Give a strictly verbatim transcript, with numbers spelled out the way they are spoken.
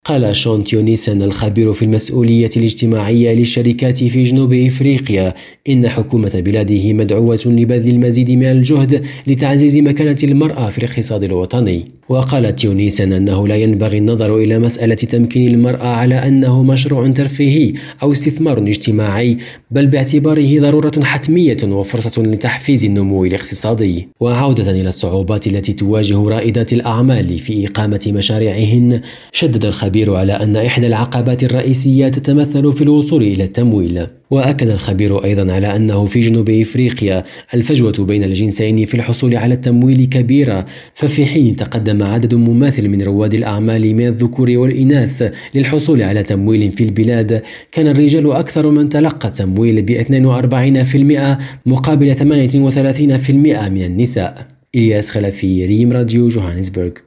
قال شون تيونيسن الخبير في المسؤولية الاجتماعية للشركات في جنوب إفريقيا إن حكومة بلاده مدعوة لبذل المزيد من الجهد لتعزيز مكانة المرأة في الاقتصاد الوطني. وقال تيونيسن أنه لا ينبغي النظر إلى مسألة تمكين المرأة على أنه مشروع ترفيهي أو استثمار اجتماعي، بل باعتباره ضرورة حتمية وفرصة لتحفيز النمو الاقتصادي. وعودة إلى الصعوبات التي تواجه رائدات الأعمال في إقامة مشاريعهن، شدد الخبير على أن إحدى العقبات الرئيسية تتمثل في الوصول إلى التمويل. وأكد الخبير أيضا على أنه في جنوب إفريقيا الفجوة بين الجنسين في الحصول على التمويل كبيرة، ففي حين تقدم عدد مماثل من رواد الأعمال من الذكور والإناث للحصول على تمويل في البلاد، كان الرجال أكثر من تلقى التمويل ب اثنين وأربعين بالمئة مقابل ثمانية وثلاثين بالمئة من النساء. إلياس خلفي، ريم راديو، جوهانسبرغ.